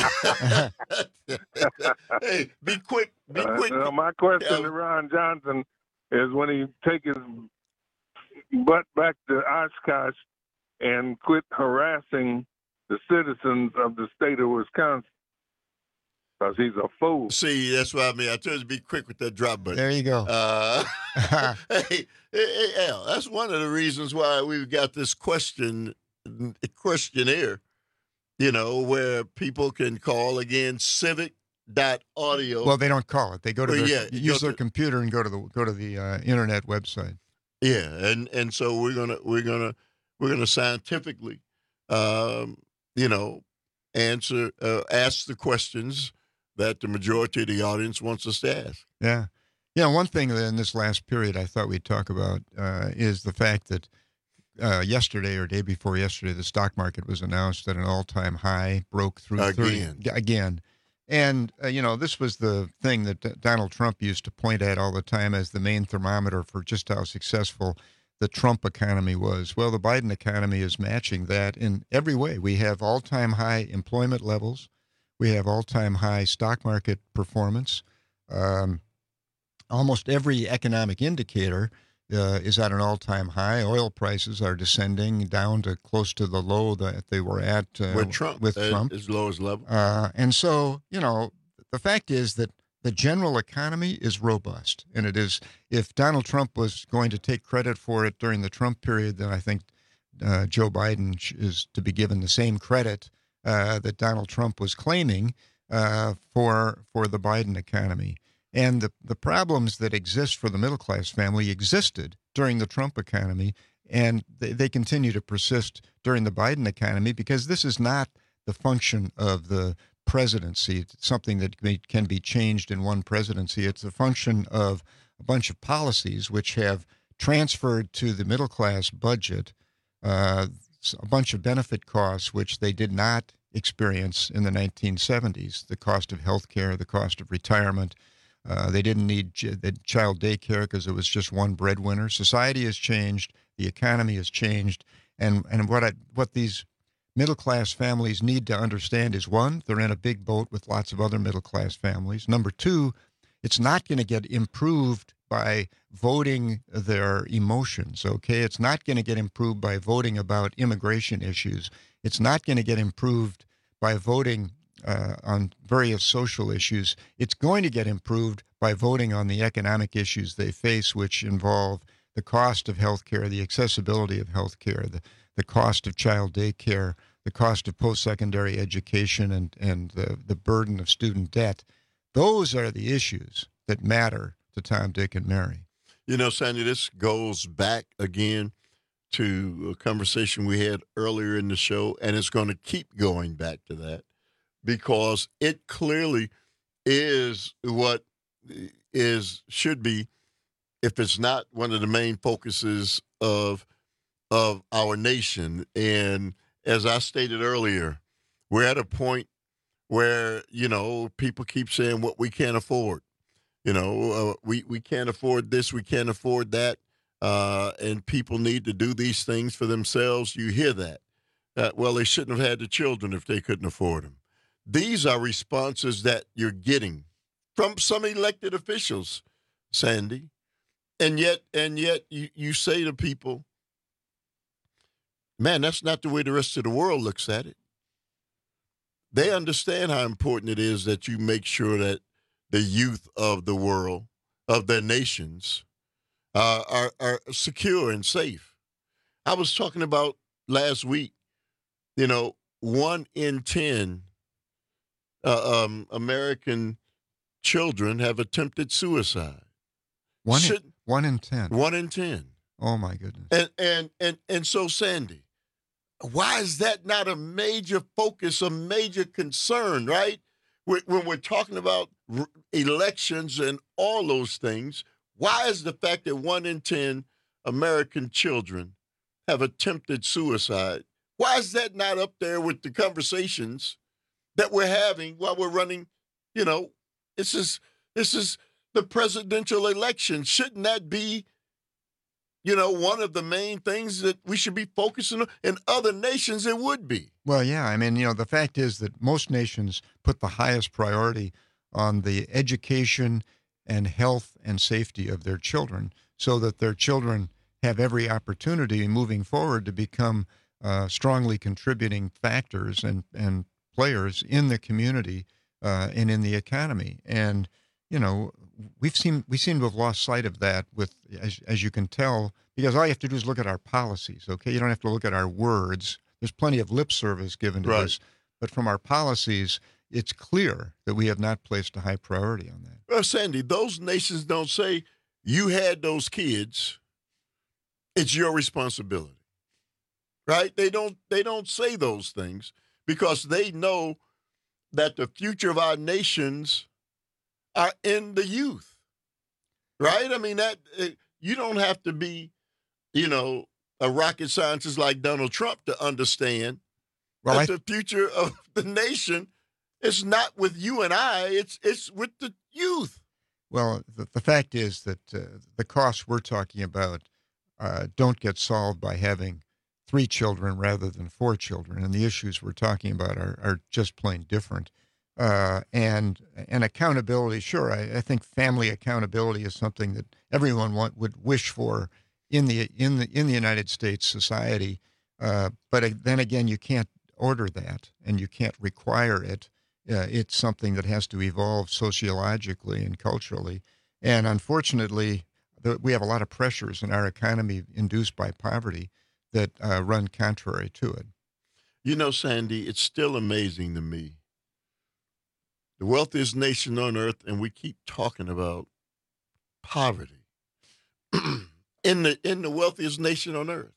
Hey, be quick. Be Uh, quick. uh, my question Calvin. to Ron Johnson is when he take his butt back to Oshkosh and quit harassing the citizens of the state of Wisconsin, because he's a fool. See, that's what I mean. I told you to be quick with that drop button. there you go. Uh, hey, hey, hey, Al, that's one of the reasons why we've got this question questionnaire, you know, where people can call again, civic.audio. Well, they don't call it. They go to Well, their, yeah, use go their to- computer and go to the go to the uh, internet website. Yeah, and and so we're gonna we're gonna we're gonna scientifically, um, you know, answer uh, ask the questions that the majority of the audience wants us to ask. Yeah. Yeah, one thing that in this last period I thought we'd talk about uh, is the fact that uh, yesterday or day before yesterday, the stock market was announced at an all-time high, broke through Again. thirty again. And, uh, you know, this was the thing that D- Donald Trump used to point at all the time as the main thermometer for just how successful the Trump economy was. Well, the Biden economy is matching that in every way. We have all-time high employment levels. We have all-time high stock market performance. Um, almost every economic indicator uh, is at an all-time high. Oil prices are descending down to close to the low that they were at uh, with Trump, with at Trump. his lowest level. Uh, and so, you know, the fact is that the general economy is robust. And it is, if Donald Trump was going to take credit for it during the Trump period, then I think uh, Joe Biden is to be given the same credit uh, that Donald Trump was claiming uh, for for the Biden economy. And the, the problems that exist for the middle-class family existed during the Trump economy, and they, they continue to persist during the Biden economy because this is not the function of the presidency. It's something that may, can be changed in one presidency. It's a function of a bunch of policies which have transferred to the middle-class budget uh, a bunch of benefit costs which they did not experience in the nineteen seventies, the cost of health care, the cost of retirement. Uh, they didn't need ch- the child daycare because it was just one breadwinner. Society has changed. The economy has changed. And, and what I, what these middle-class families need to understand is, one, they're in a big boat with lots of other middle-class families. Number two, it's not going to get improved by voting their emotions, okay? It's not going to get improved by voting about immigration issues. It's not going to get improved by voting uh, on various social issues. It's going to get improved by voting on the economic issues they face, which involve the cost of health care, the accessibility of health care, the, the cost of child daycare, the cost of post-secondary education, and, and the, the burden of student debt. Those are the issues that matter to Tom, Dick, and Mary. You know, Sandy, this goes back again to a conversation we had earlier in the show, and it's going to keep going back to that because it clearly is what is should be, if it's not one of the main focuses of of our nation. And as I stated earlier, we're at a point where, you know, people keep saying what we can't afford. You know, uh, we, we can't afford this, we can't afford that, uh, and people need to do these things for themselves. You hear that. Uh, well, they shouldn't have had the children if they couldn't afford them. These are responses that you're getting from some elected officials, Sandy. And yet, and yet you, you say to people, man, that's not the way the rest of the world looks at it. They understand how important it is that you make sure that the youth of the world, of their nations, uh, are, are secure and safe. I was talking about last week, you know, one in ten uh, um, American children have attempted suicide. One, Should, in, one in ten. One in ten. Oh, my goodness. And, and, and, and so, Sandy, why is that not a major focus, a major concern, right? When we're talking about elections and all those things, why is the fact that one in ten American children have attempted suicide, why is that not up there with the conversations that we're having while we're running? You know, this is this is the presidential election. Shouldn't that be, you know, one of the main things that we should be focusing on? In other nations, it would be. Well, yeah. I mean, you know, the fact is that most nations put the highest priority on the education and health and safety of their children so that their children have every opportunity moving forward to become uh, strongly contributing factors and, and players in the community uh, and in the economy. And, you know, we've seen we seem to have lost sight of that with, as, as you can tell, because all you have to do is look at our policies, okay? You don't have to look at our words. There's plenty of lip service given to right. this. But from our policies, it's clear that we have not placed a high priority on that. Well, Sandy, those nations don't say, you had those kids, it's your responsibility, right? They don't, they don't say those things because they know that the future of our nations are in the youth, right? I mean, that you don't have to be, you know, a rocket scientist like Donald Trump to understand well, that I... the future of the nation is not with you and I, it's it's with the youth. Well, the, the fact is that uh, the costs we're talking about uh, don't get solved by having three children rather than four children, and the issues we're talking about are, are just plain different. Uh, and and accountability, sure, I, I think family accountability is something that everyone want, would wish for in the in the in the United States society. Uh, but then again, you can't order that, and you can't require it. Uh, it's something that has to evolve sociologically and culturally. And unfortunately, the, we have a lot of pressures in our economy induced by poverty that uh, run contrary to it. You know, Sandy, it's still amazing to me. The wealthiest nation on earth, and we keep talking about poverty in the in the wealthiest nation on earth,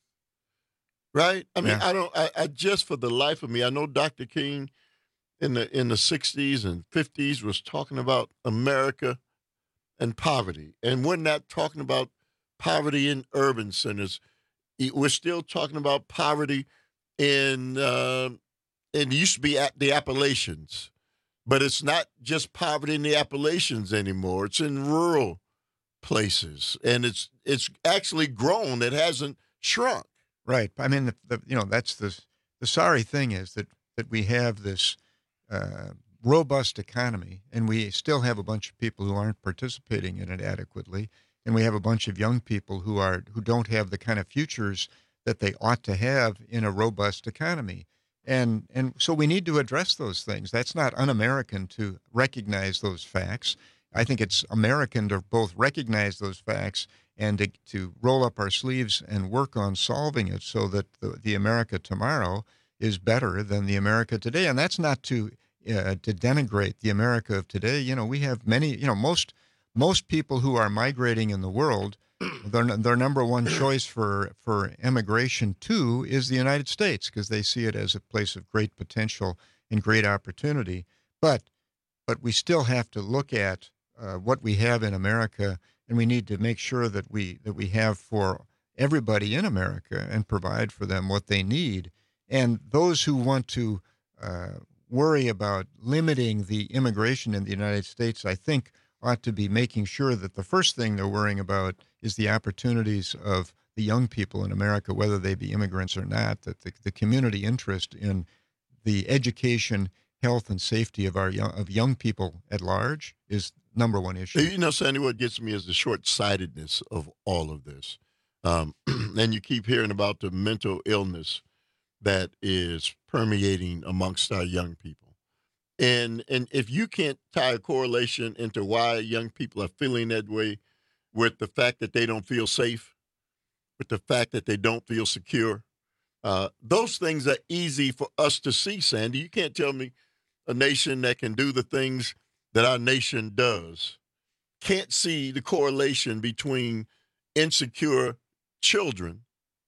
right? I mean, yeah. I don't. I, I just for the life of me, I know Doctor King in the in the sixties and fifties was talking about America and poverty, and we're not talking about poverty in urban centers. We're still talking about poverty in uh, it used to be at the Appalachians. But it's not just poverty in the Appalachians anymore. It's in rural places, and it's it's actually grown. It hasn't shrunk. Right. I mean, the, the you know that's the the sorry thing is that that we have this uh, robust economy, and we still have a bunch of people who aren't participating in it adequately, and we have a bunch of young people who are who don't have the kind of futures that they ought to have in a robust economy. And and so we need to address those things. That's not un-American to recognize those facts. I think it's American to both recognize those facts and to, to roll up our sleeves and work on solving it so that the, the America tomorrow is better than the America today. And that's not to uh, to denigrate the America of today. You know, we have many, you know, most most people who are migrating in the world, Their, their number one choice for, for immigration to is the United States because they see it as a place of great potential and great opportunity. But but we still have to look at uh, what we have in America, and we need to make sure that we that we have for everybody in America and provide for them what they need. And those who want to uh, worry about limiting the immigration in the United States, I think, ought to be making sure that the first thing they're worrying about is the opportunities of the young people in America, whether they be immigrants or not, that the, the community interest in the education, health, and safety of our young, of young people at large is number one issue. You know, Sandy, what gets me is the short-sightedness of all of this. Um, and you keep hearing about the mental illness that is permeating amongst our young people. And and if you can't tie a correlation into why young people are feeling that way with the fact that they don't feel safe, with the fact that they don't feel secure, uh, those things are easy for us to see, Sandy. You can't tell me a nation that can do the things that our nation does can't see the correlation between insecure children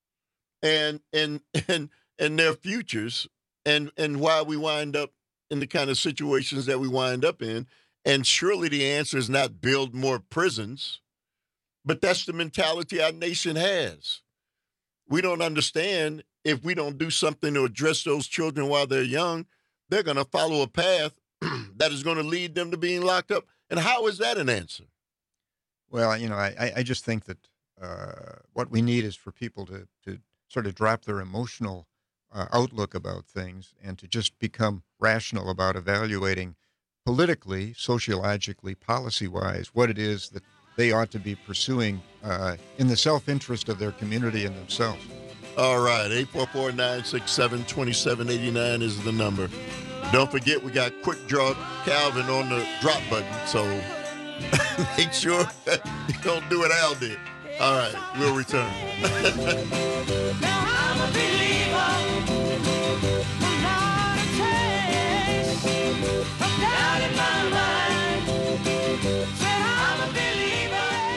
and and and and their futures and and why we wind up in the kind of situations that we wind up in. And surely the answer is not build more prisons, but that's the mentality our nation has. We don't understand if we don't do something to address those children while they're young, they're going to follow a path that is going to lead them to being locked up. And how is that an answer? Well, you know, I, I just think that uh, what we need is for people to, to sort of drop their emotional uh, outlook about things and to just become rational about evaluating politically, sociologically, policy-wise, what it is that they ought to be pursuing uh, in the self-interest of their community and themselves. All right, eight four four, nine six seven, two seven eight nine is the number. Don't forget, we got Quick Draw Calvin on the drop button, so make sure that you don't do what Al did. All right, we'll return. Now I'm a believer. I'm not a taste. I'm down in my mind. Said I'm a believer.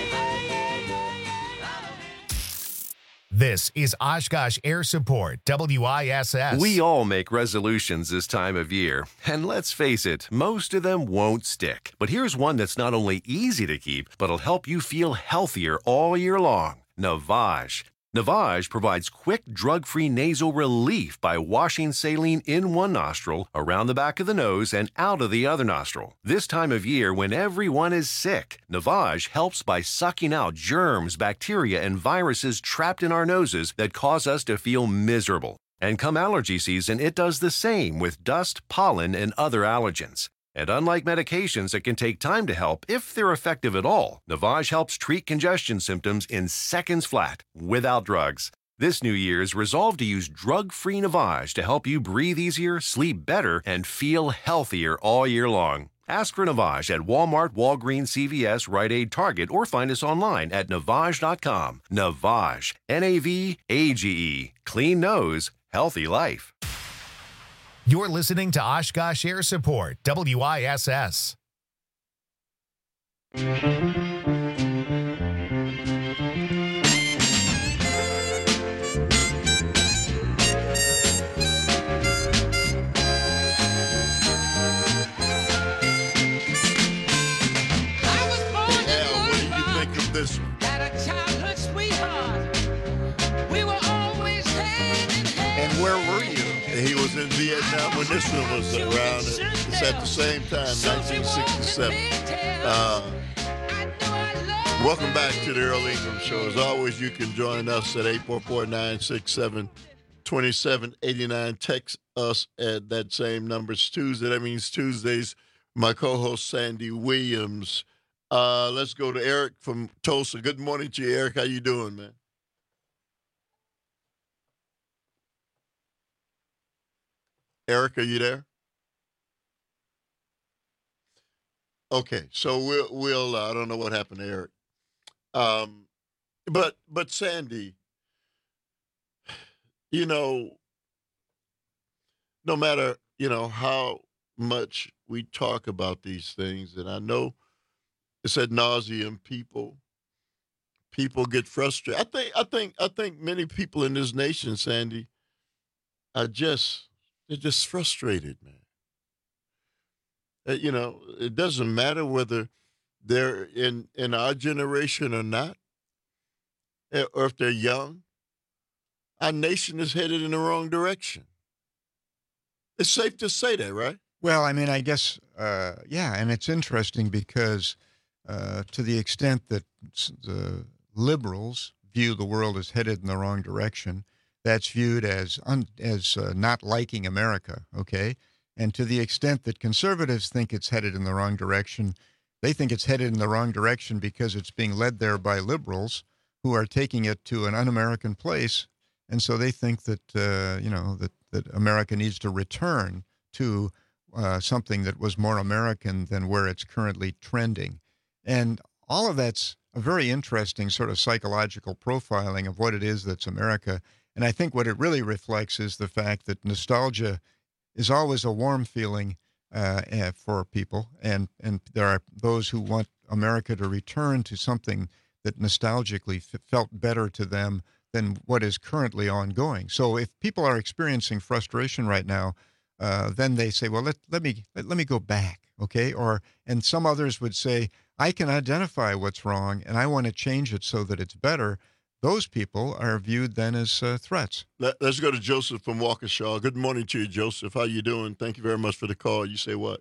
This is Oshkosh Air Support, W I S S. We all make resolutions this time of year, and let's face it, most of them won't stick. But here's one that's not only easy to keep, but will help you feel healthier all year long. Navage. Navage provides quick, drug-free nasal relief by washing saline in one nostril, around the back of the nose, and out of the other nostril. This time of year, when everyone is sick, Navage helps by sucking out germs, bacteria, and viruses trapped in our noses that cause us to feel miserable. And come allergy season, it does the same with dust, pollen, and other allergens. And unlike medications that can take time to help, if they're effective at all, Navage helps treat congestion symptoms in seconds flat, without drugs. This New Year's, resolve to use drug-free Navage to help you breathe easier, sleep better, and feel healthier all year long. Ask for Navage at Walmart, Walgreens, C V S, Rite Aid, Target, or find us online at Navage dot com. Navage, N A V A G E. Clean nose, healthy life. You're listening to Oshkosh Air Support, W I S S. This one. And where were you? He was in Vietnam when this one was around. It's at the same time, nineteen sixty-seven. Uh, welcome back to the Earl Ingram Show. As always, you can join us at eight four four, nine six seven, two seven eight nine. Text us at that same number. It's Tuesday. That means Tuesdays. My co-host, Sandy Williams. Uh, let's go to Eric from Tulsa. Good morning to you, Eric. How you doing, man? Eric, are you there? Okay, so we'll we'll. Uh, I don't know what happened to Eric. Um, but but Sandy, you know, no matter you know how much we talk about these things, and I know. It's ad nauseum. People, people get frustrated. I think, I think, I think many people in this nation, Sandy, are just they're just frustrated, man. Uh, you know, it doesn't matter whether they're in in our generation or not, or if they're young. Our nation is headed in the wrong direction. It's safe to say that, right? Well, I mean, I guess, uh, yeah, and it's interesting because. Uh, to the extent that the liberals view the world as headed in the wrong direction, that's viewed as un, as uh, not liking America, okay? And to the extent that conservatives think it's headed in the wrong direction, they think it's headed in the wrong direction because it's being led there by liberals who are taking it to an un-American place, and so they think that, uh, you know, that, that America needs to return to uh, something that was more American than where it's currently trending. And all of that's a very interesting sort of psychological profiling of what it is that's America. And I think what it really reflects is the fact that nostalgia is always a warm feeling uh, for people. And, and there are those who want America to return to something that nostalgically f- felt better to them than what is currently ongoing. So if people are experiencing frustration right now, uh, then they say, well, let, let me let, let me go back, okay? Or and some others would say, I can identify what's wrong, and I want to change it so that it's better. Those people are viewed then as uh, threats. Let, let's go to Joseph from Waukesha. Good morning to you, Joseph. How you doing? Thank you very much for the call. You say what?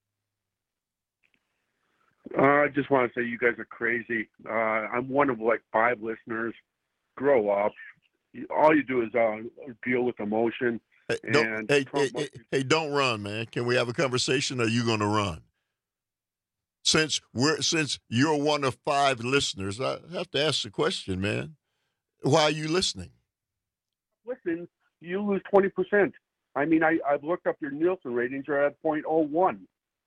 Uh, I just want to say you guys are crazy. Uh, I'm one of like five listeners. Grow up. All you do is uh, deal with emotion. Hey, don't, hey, hey, hey, hey, don't run, man. Can we have a conversation, or are you going to run? Since we're since you're one of five listeners, I have to ask the question, man. Why are you listening? Listen, you lose twenty percent. I mean, I, I've looked up your Nielsen ratings. You're at zero point zero one.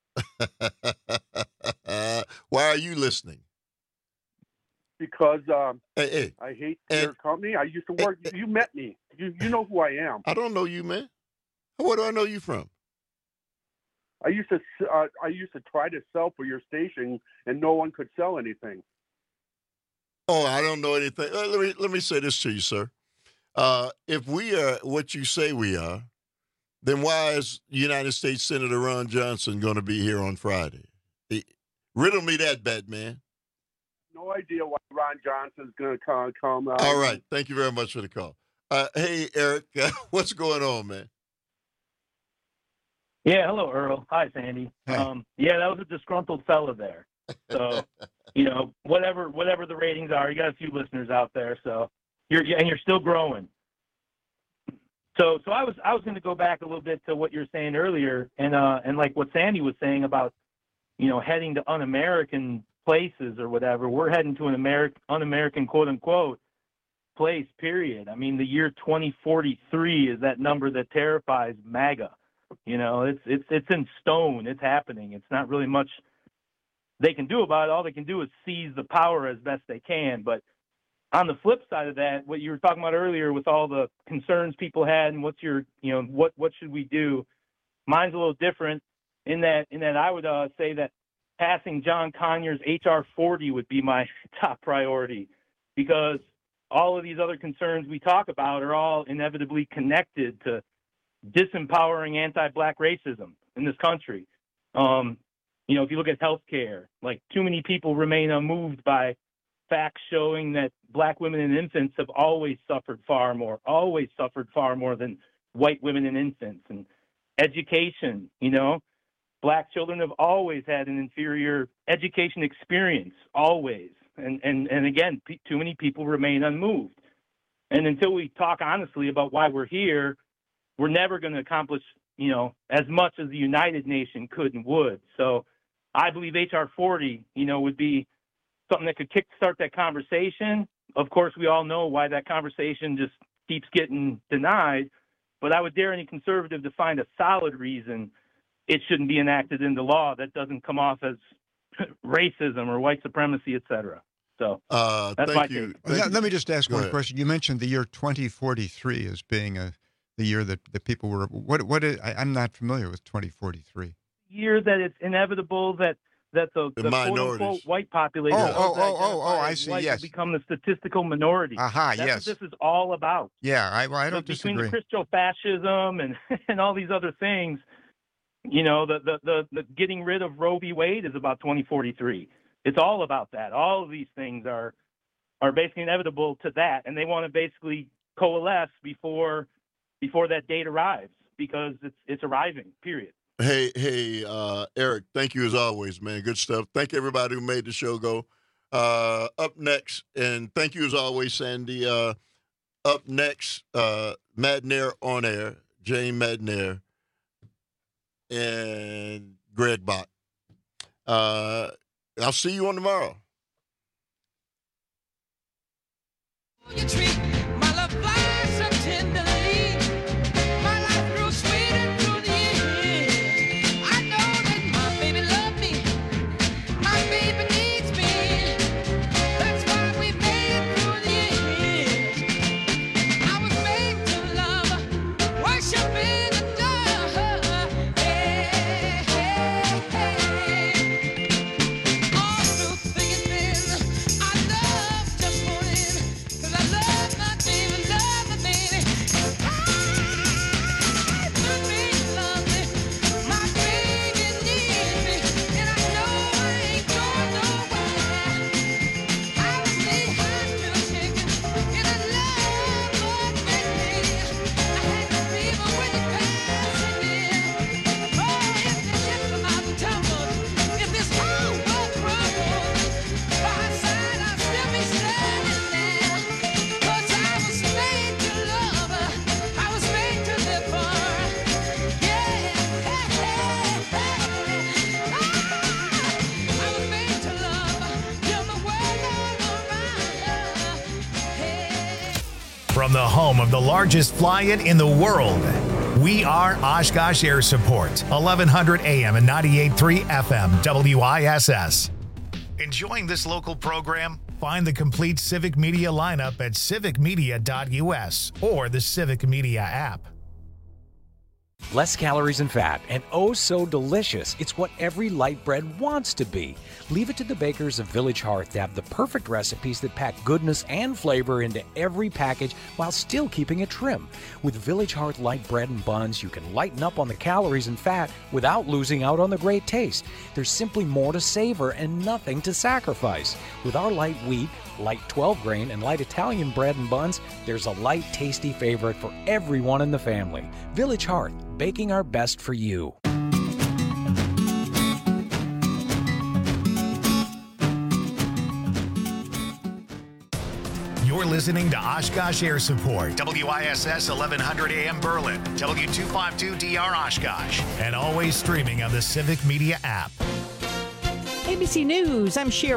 Why are you listening? Because um, hey, hey, I hate and, your company. I used to work. Hey, you met me. You you know who I am. I don't know you, man. Where do I know you from? I used to uh, I used to try to sell for your station, and no one could sell anything. Oh, I don't know anything. Uh, let me let me say this to you, sir. Uh, if we are what you say we are, then why is United States Senator Ron Johnson going to be here on Friday? He, riddle me that, Batman. No no idea why Ron Johnson's going to come. come uh, All right. Thank you very much for the call. Uh, hey, Eric, uh, what's going on, man? Yeah, hello, Earl. Hi, Sandy. Hey. Um, yeah, that was a disgruntled fella there. So, you know, whatever whatever the ratings are, you got a few listeners out there. So you're and you're still growing. So, so I was I was going to go back a little bit to what you were saying earlier, and uh, and like what Sandy was saying about, you know, heading to un-American places or whatever. We're heading to an American un-American quote unquote place. Period. I mean, the year twenty forty-three is that number that terrifies MAGA. You know, it's it's it's in stone. It's happening. It's not really much they can do about it. All they can do is seize the power as best they can. But on the flip side of that, what you were talking about earlier with all the concerns people had and what's your, you know, what what should we do? Mine's a little different in that in that I would uh, say that passing John Conyers H R forty would be my top priority, because all of these other concerns we talk about are all inevitably connected to disempowering anti-black racism in this country. Um, you know, if you look at healthcare, like too many people remain unmoved by facts showing that black women and infants have always suffered far more, always suffered far more than white women and infants. And education, you know, black children have always had an inferior education experience, always. And, and, and again, p- too many people remain unmoved. And until we talk honestly about why we're here, we're never going to accomplish, you know, as much as the United Nation could and would. So I believe H R forty, you know, would be something that could kickstart that conversation. Of course, we all know why that conversation just keeps getting denied, but I would dare any conservative to find a solid reason it shouldn't be enacted into law that doesn't come off as racism or white supremacy, et cetera. So uh, that's thank my you. take. Well, let, let me just ask Go one ahead. question. You mentioned the year twenty forty-three as being a the year that the people were. What? What? Is, I, I'm not familiar with twenty forty-three. Year that it's inevitable that that the, The the minorities. quote-unquote white population, Oh, those oh, that oh, oh, oh, identify I as see, white, yes. will become the statistical minority. Aha, That's yes. what this is all about. Yeah, I, well, I don't But between disagree. the Christo-fascism and and all these other things, you know, the, the the the getting rid of Roe v. Wade is about twenty forty-three. It's all about that. All of these things are are basically inevitable to that, and they want to basically coalesce before before that date arrives, because it's it's arriving. Period. Hey, hey, uh, Eric, thank you as always, man. Good stuff. Thank everybody who made the show go. Uh, up next, and thank you as always, Sandy. Uh, up next, uh, Madnair on air, Jane Madnair, and Greg Bott. Uh, I'll see you on tomorrow. You treat my love flies so tenderly. My life grew sweeter through the years. I know that my baby loves me. My baby needs me. That's why we made it through the years. I was made to love, worship and adore. Hey, hey, hey. All through thick and thin, I love just one in. Cause I love my baby, love my baby. I, my baby loves me. My baby needs me. And I know I ain't going nowhere. I was knee high to the chicken. And I love my baby. I had the fever when you passed me. Oh, if the ship about tumbled, if this whole world crumbled, by her side I'll still be standing there. 'Cause I was made to love her. I was made to live for her. Yeah, hey, hey, hey. Ah, I was made to love her. Till the world all around her. Hey. From the home of the largest fly-in in the world, we are Oshkosh Air Support, eleven hundred A M and ninety-eight point three F M, W I S S. Enjoying this local program? Find the complete Civic Media lineup at civic media dot U S or the Civic Media app. Less calories and fat, and oh so delicious. It's what every light bread wants to be. Leave it to the bakers of Village Hearth to have the perfect recipes that pack goodness and flavor into every package while still keeping it trim. With Village Hearth light bread and buns, you can lighten up on the calories and fat without losing out on the great taste. There's simply more to savor and nothing to sacrifice. With our light wheat, light twelve grain, and light Italian bread and buns, there's a light, tasty favorite for everyone in the family. Village Hearth, baking our best for you. You're listening to Oshkosh Air Support, W I S S eleven hundred A M Berlin, W two fifty-two D R Oshkosh, and always streaming on the Civic Media app. A B C News, I'm Sherry.